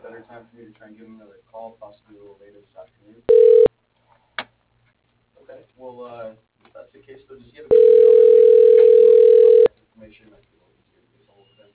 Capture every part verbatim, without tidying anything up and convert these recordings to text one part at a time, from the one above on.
better time for me to try and give him another call, possibly a little later this afternoon? Okay, well, uh, if that's the case, though, does he have a good email then? Maybe contact information might be a little easier to get a hold of him.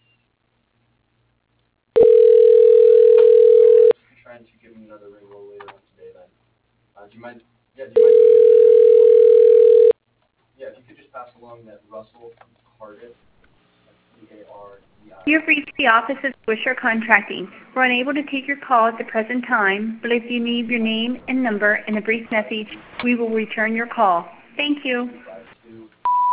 So, uh, just be trying to give him another ring a little later on today then. Uh, do you mind, yeah, do you mind giving me his number? Yeah, if you could just pass along that Russell from Cardiff, that's C A R D I. You have reached the office of Swisher Contracting. We're unable to take your call at the present time, but if you leave your name and number in a brief message, we will return your call. Thank you. Five two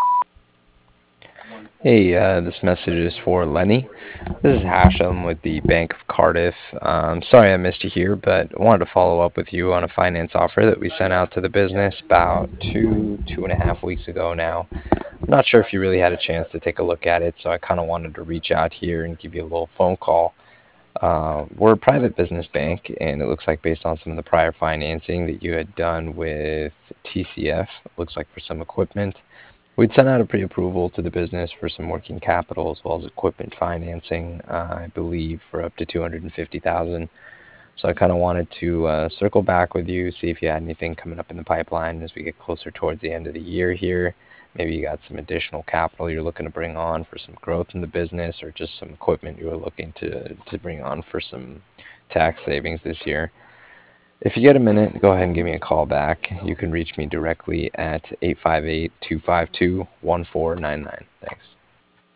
one four. Hey, uh, this message is for Lenny. This is Hashem with the Bank of Cardiff. Um, sorry I missed you here, but I wanted to follow up with you on a finance offer that we sent out to the business about two, two and a half weeks ago now. I'm not sure if you really had a chance to take a look at it, so I kind of wanted to reach out here and give you a little phone call. Uh, we're a private business bank, and it looks like based on some of the prior financing that you had done with T C F, looks like for some equipment, we'd sent out a pre-approval to the business for some working capital as well as equipment financing, uh, I believe, for up to two hundred fifty thousand dollars. So I kind of wanted to uh, circle back with you, see if you had anything coming up in the pipeline as we get closer towards the end of the year here. Maybe you got some additional capital you're looking to bring on for some growth in the business, or just some equipment you were looking to, to bring on for some tax savings this year. If you get a minute, go ahead and give me a call back. You can reach me directly at eight five eight, two five two, one four nine nine. Thanks.